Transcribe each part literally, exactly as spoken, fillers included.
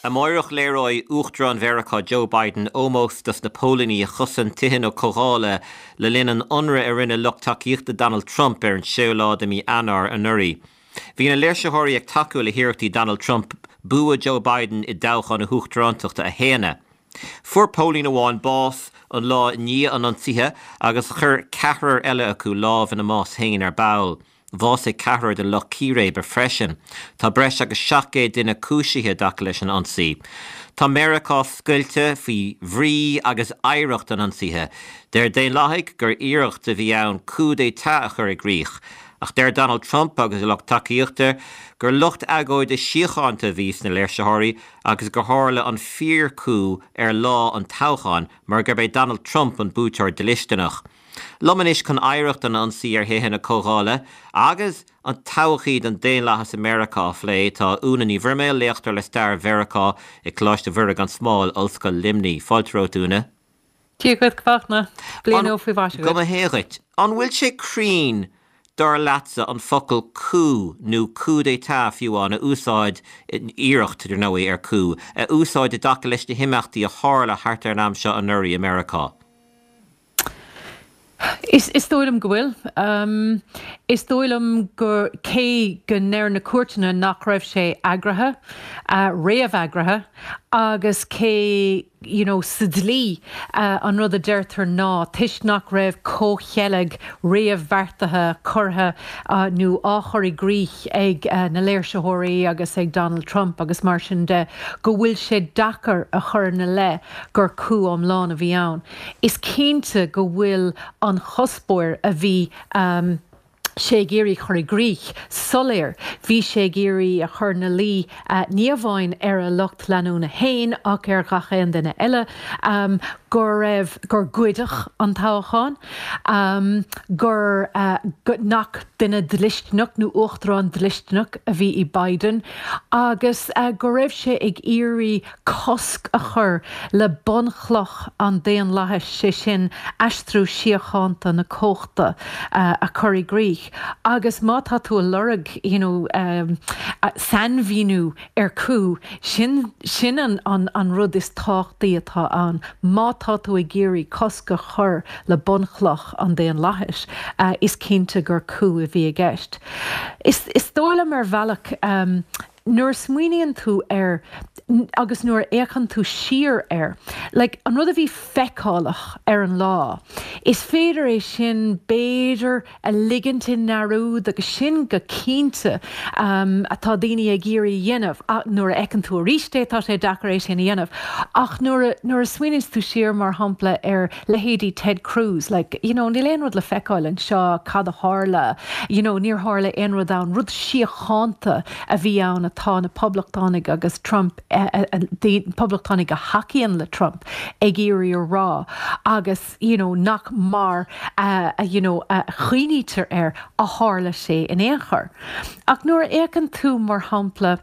A moirech lérói uachtar an Mheiriceá Joe Biden ómós dus na Pólainí a chusan tithin ó chomhála le linn an ionradh ar rinne luchtaíochta Donald Trump ar an seolád mí anar an uirí. Bhí na léirseitheoirí ag taú le hiarachtaí Donald Trump bua Joe Biden i dtachan na huachtarántaachta a héana. Fuair Pólín amháin bás an lá ní an ansithe agus chur ceathrar eile acu lámh na más hingin ar bail. Bhás é ceathrar de loch círe be freisin. Tá breis agus seaché duine cúisithe daca leis an ansaí. Tá Mheiriceá scuilte faoi bhrí agus éireacht an ansithe. Déir déon láthaigh gur iireacht a bhí ann coup d'état a chur i gcrích. Ach déir Donald Trump agus lucht takeíochta gur lucht agóid is síocháinte vís na léirseitheoirí agus gur hála an fíor coup ar lá an toghán mar gur bé Donald Trump an búteir de listeanach. Lomanis chun éireacht an ansaí ar théithe na comhála agus an tochaíd an déon leathas Mheiriceá phlé tá únaí bhirméil léachtar le stair Mheiriceá i cláiste bhuirg an smáil ollscoil Limní. Fáiltear ó dúna? Tí go bhachna bliana ó faoi bhaise. Go a héirit, an bhfuil sé crín dar latsa an focail coup nó coup d'état fiúán a úsáid in iireacht idir nóí ar coup, a úsáid a daca leis de himachtaí a hála thart ar am seo an uirí Mheiriceá. Is is dóilm go bhfuil. Um, is dóilm gur cé go néir na cuairteanna nach raibh sé agrathe, uh, réamh agrathe, agus cé you know, sidlí uh, an rud a deirtar ná, tuis nach raibh cóchealaigh réamh bhartathe curtha uh, nó áchairí gríoch ag uh, na léirseitheoirí agus ag Donald Trump agus mar sin de go bhfuil sé dachar a chur na le gur coup amláin a bhí ann. Is cinnte go bhfuil an chospóir a bhí um, sé géirí chur i gríoch soléir, bhí sé géirí a chur na lí uh, níomháin ar a lucht leanúna hain ach ar gachéan duine eile, um, gur raibh gur gcuideach an toghán, um, gur uh, nach duine dlisteanach nó uachtarán dlisteanach a bhí i Biden, agus uh, gur raibh sé ag iarraí cosc a chur le bonchloch an déan leithis sé sin aistrú síocháanta na cóchta uh, a chur i gríoch. Agus má tá tú a lorg, you know, um, san bhíú ar cú, sin, sin an, an, an rud is táchtaí atá an, má tá tú i géirí cosca chur le bonchloch an déan leithis, uh, is cinnte gur cú a bhí a gceist. Is, is dóla mar bhealach um, nuair smuoineann tú ar agus nuair éachan tú siar ar, like, an rud a bhí feicáilach ar an lá, is féidir é sin béidir a ligint in narúd agus sin go cínte um, atá daoine ag géirí dhéanamh nuair éachan tú a ríiste tá sé dachar é sin dhéanamh, ach nuair nuair smuoineann tú siar mar hampla ar lehéadí Ted Cruz, like, you know, níl aon rud le feicáil seo cad a hála, you know, níor hála aon rud an rud síocháanta a bhí ann atá na poblachtánaigh agus Trump the poblachtánaigh a hacian le Trump ag iarraí rá agus, you know, nach mar uh, uh, you know, uh, chuoinítear ar a hála sé in éachar. Ach nuair éachan tú mar hampla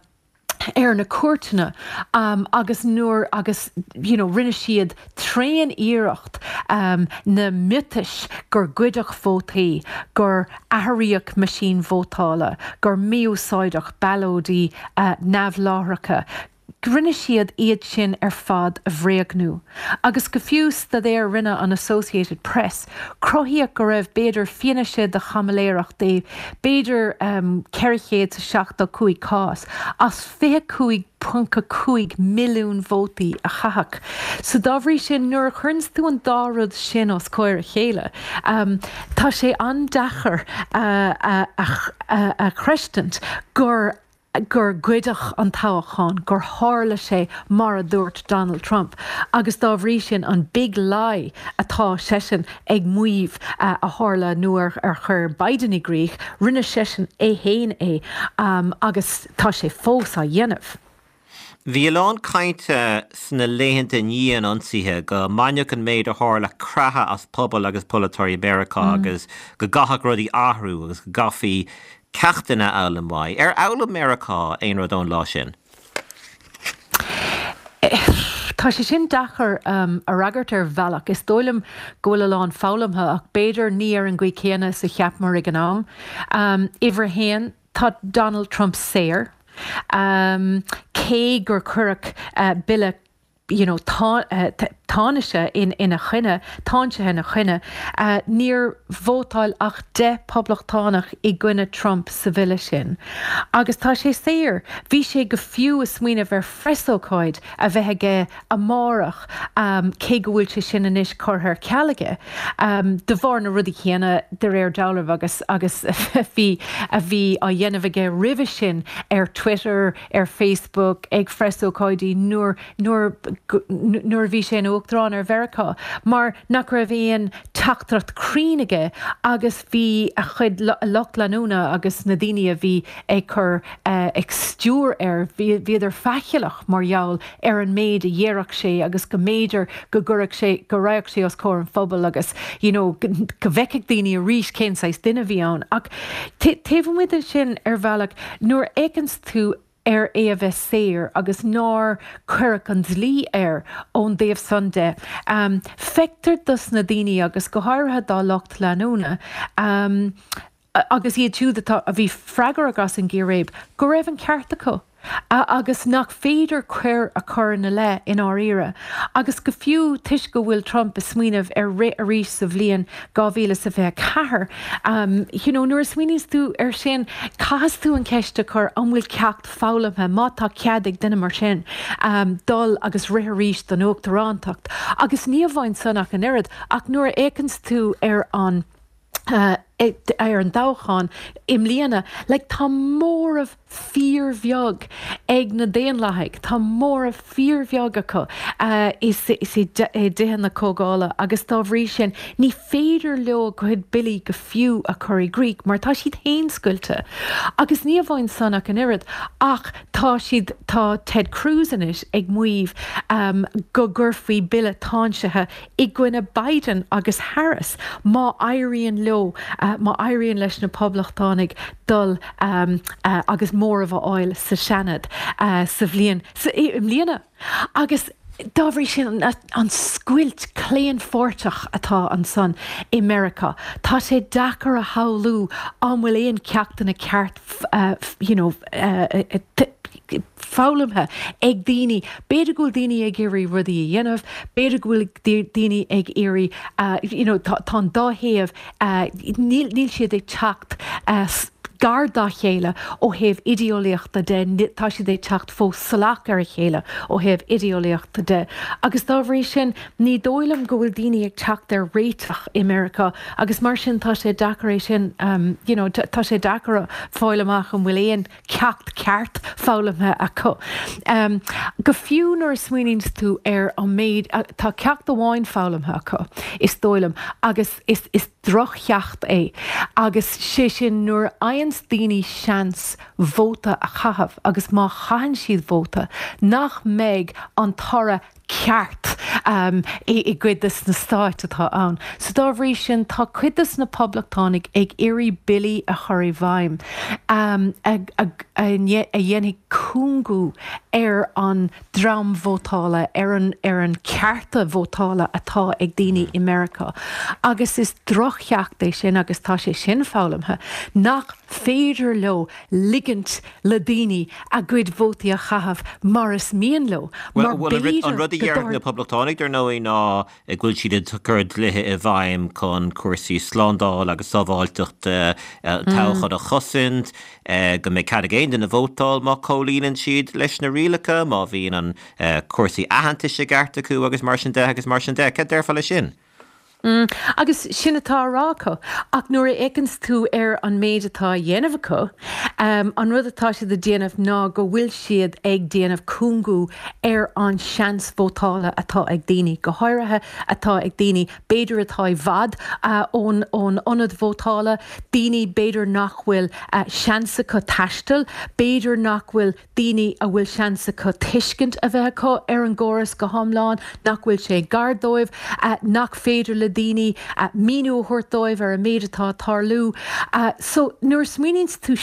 ar na cuairteanna um, agus nuair agus, you know, rinne siad tréan iireacht um, na mitis gur gcuideach vótaí, gur athraíoch maisín vótála, gur míúsáideach ballódaí uh, neamhláthracha. Rinne siad iad sin ar fad a bhréagnú. Agus go fiús da é rinne an Associated Press, crothíoch go raibh béidir fianaise de chamaléireach dé, béidir um, ceirichéad sa seachta cúig cás, as fé cúig punca cúig milliún vótaí a chathach. So dábhrí sin nuair chuirns tú an dárad sin os cóir a chéile. Um, tá sé an dachar uh, uh, a, a, a chreistant gur gur gcuideach an toghán, gur hála sé mar a dúirt Donald Trump. Agus dá bhrí sin an big lie atá sesin ag muomh uh, a hála nuair ar chur Biden i gríoch, rinne sesin é héin é, um, agus tá sé fós a dhéanamh. Bhí lán cainte sna léhananta níon ansithe go mainineach an méid a hála cratha as pobal agus polatóirí Mheiriceá agus go gathach rudí athrú agus go gafaí ceachtainna eile mai. Ar eile Mheiriceá aon rud ón lá sin? Tá sé sin dachar um, a ragart ar bhealach. Is dóilm ggóla lán fálamtha ach béidir ní ar an gcuid céanna sa cheap mar ag an am. Um, Ihar héan tá Donald Trump séir Um, cé gur curach uh, bille you know, tá, uh, táise in, in a chine, táise in a chine, uh, níor vótáil ach de poblachtánaach i gcuine Trump sa bhile sin. Agus tá sé séir, bhí sé go fiú is smuoine bhar freisócáid a bheithe a márach um, cé go bhfuil sé sin inis chuthair cealaige. Um, de bhar na rudí chéana de réir dealamh agus agus bhí a bhí a dhéanamh ge rih sin ar Twitter, ar Facebook, ag freisócáidí nuair nuair nuair bhí sé óachtarán ar Mheiriceá, mar nach raibh éon teachtracht críneige agus bhí a chud loch leanúna agus na daoine a bhí ag chur uh, ag stúr ar bhí idir feicealach margheall ar an méid a dhéireach sé agus go méidir go gurach sé go raibh sé os cór an phobal agus you know, go bheiceigh daoine a rís cénsáis duine bhí ann ach taobh muid sin ar bhealach nuair écans tú ar é a bheith séir agus ná chuirc an dlí air ón déobh Sunday. Um, Feictar dus na daoine agus go háirithe dá locht leanúna. Um, agus iad túúdatá a bhí freigar agus an gcéiréib, go raibh an ceart acu. Uh, agus nach féidir chuir a chur na le in áíire. Agus go fiú tuis go bhfuil Trump is smuoineh ar ré a rís sa bhliain gá bhíle sa bheith cethir. Um, you know, nuair smuoinís tú ar sin cás tú an ceiste chur an bhfuil ceacht fálamthe má tá ceadaigh duine mar sin um, dul agus ré a rís don óachtarántacht. Agus ní bhhain sanach an irid ach nuair écans tú ar an uh, ar an dáchan im líana, le tá mór of fíor bheag ag na déan leithaig, tá mór of fíor bheag acu uh, is i déan na cógála agus tá bhrí sin ní féidir leo go chuid bilí go fiú a chuir Greek, mar tá siad héinscuilte. Agus ní bhhain sanach an irid ach tá siad tá Ted Cruz inis ag muomh um, go gurfaí bille táinsethe i gcuine Biden agus Harris má éiríonn leo uh, má éiríonn leis na poblachtánaigh dul um, uh, agus mór of áil sa seanad uh, sa bhliain sa im líana. Agus dá bhrí sin an, an scuilt cléan forteach atá an son i Mheiriceá. Tá sé dachar a haulú an bhfuil éon ceachtain na ceart uh, you know, uh, uh, t- fálamthe ag daoine, beidir gúil daoine ag éirí rudí a dhéanamh, beidir gúil daoine ag éirí uh, you know, tá dáhéamh uh, níl, níl siad ag teacht uh, gar dá chéile ó héamh ideolaíochta de tá si é teacht fós salach ar a chéile ó héamh ideolaíochta de. Agus dá bhrí sin ní dóilm go bhfuil daoine ag teacht ar réiteach i Mheiriceá agus mar sin tá sé decoréis sin um, you know, tá sé decara fáileach an bhfuil éon ceacht ceart fálamthe acu. Um, go fiú nuair smuoinís tú ar an méid tá ceacht amháin fálamthe acu is dóilm agus is, is drochcheacht é agus sé sin nuair aon daoine seans vóta a chahabh agus má chahann siad vóta nach méid an tara ceart um, i, i gcuidas na stáit atá ann. So dá bhrí sin tá cuidas na poblachtánaigh ag éirí bilí a choirí bhaim um, a, a, a, a dhéananig cúngú ar an drám vótála ar an, ar an cearta vótála atá ag daoine i Mheiriceá. Agus is drochcheacht é sin agus tá sé sin fálamthe nach féidir leo ligint le daoine a gcuid vótaí a chahabh mar is mian leo. Well, well an rudí dhearach na poblachtánaigh ar nóí ná ag bhfuil siad chuir lethe i bhaim chun cuasaí slándáil agus sábháilteacht uh, uh, táchad a chosint uh, go mé cad agéin den na bhótáil má cólíonn siad leis na rialacha má bhíon an uh, cuasaí ahantaise garta acu agus mar sin de agus mar sin de, cad deirfáil sin? Mm, agus sinna tá rácha ach nuair écans tú ar an méid atá dhéanamh acu um, an rud atá siad a déanamh ná go bhfuil siad ag déanamh cúngú ar an seans vótála atá ag daoine go háirithe atá ag daoine beidir atá bhad ón ón ionad vótála daoine beidir nach bhfuil uh, seansa go taistil beidir nach bhfuil daoine a bhfuil seansa go tuiscint a bheith acu ar an gcóras go hiomlán nach bhfuil sé gardóibh uh, nach féidir le daoine uh, míú thuirtóibh ar a méid atá tarlú. Uh, so nuair smuoinís tú siar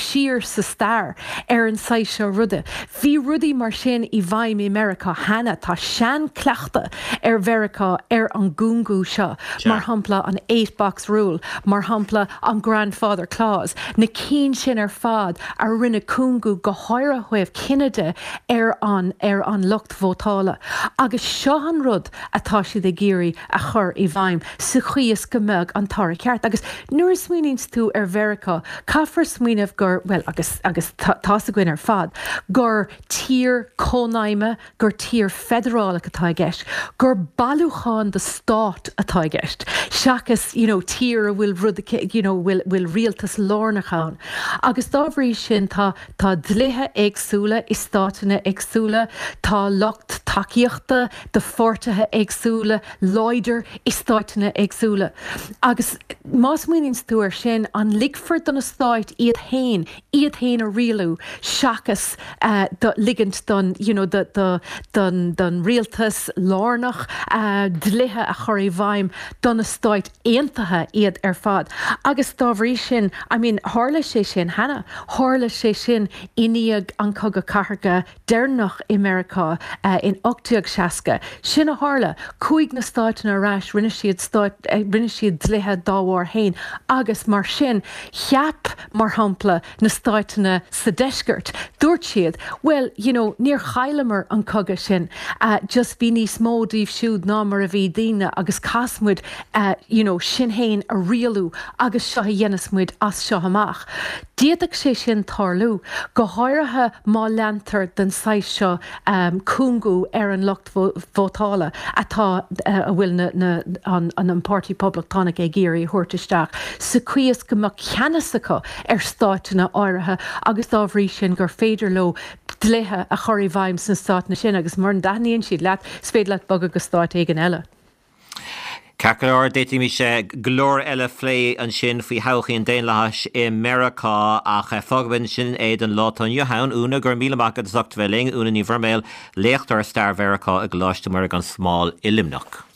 sa star ar an saith seo ruda. Bhí rudaí mar sin i bhaim i America hena tá sean cleachta ar Verica ar an gúngú seo, mar hampla an eight box rule, mar hampla an grandfather clause. Na cín sin ar fad a rinne cúngú go háire chuibh cinede ar an ar an lucht vótála. Agus seo an rud atá si de géirí a chur i bhaim sa chuíos go mbeadh an tar ceart. Agus nuair smuoinís tú ar Verica, caithfar smuoineh gur, well, agus agus tá sa gcuin ar fad, gur tír cónaime, gur tír federála atá gceist, gur bailúcháin de stát atá gceist. Seachas, you know, tír a bhfuil rud, you know, bhfuil bhfuil rialtas lárnachán. Agus dábhrí sin tá tá dlithe agsúla i státainna agsúla, tá lucht takeíochta de fortathe agsúla, loidir i státainna agsúla. Agus más muoinís tú ar sin an ligford don a stáit iad hain, iad hain a rialú, seachas uh, the ligant don, you know, the the don don rialtas lárnach uh, dlithe a chur i bhaim don a stáit aontathe iad ar fad. Agus dábhrí sin, I mean, hála sé sin hena, hála sé sin iníag an cogad carga dearnach America uh, in octiag seasca. Sin a hála, cúig na stáitin a ráis rinne siad stáit, uh, rinne siad dlithe dáhhar hain, agus mar sin cheap mar hampla na stáitina sa deisgurt. Dúirt siad, well, you know, níor chailemer an cogad sin, uh, just bí níos mó díobh siúd ná mar a bhí daoine agus casmuid, uh, you know, sin hain a rialú agus seo a dhéanasmuid as seo amach. Díadach sé sin tarlú, go háirithe má leantar den saith seo um, cúngú ar an lucht vótála atá uh, a bhfuil na, na, an, an an Party Public Tánaigh é géirí thuirtaisteach. Sa cuias go mac ceannasacha ar stáitina áirithe agus dábhrí sin gur féidir lo dlithe a chur i bhaim san stáitina sin agus mar an daithníonn siad leat spéad leat bag agus stáit éigen eile. Cacair déiti mi sé glór eile phlé an sin faoi hauchaí an déon leis i America ach fogban sin éiad an látan Johann úna gur míle magad zocht bheling úna ní bhirméil léachtar star Verica a gláiste mar an smáil ilimnach.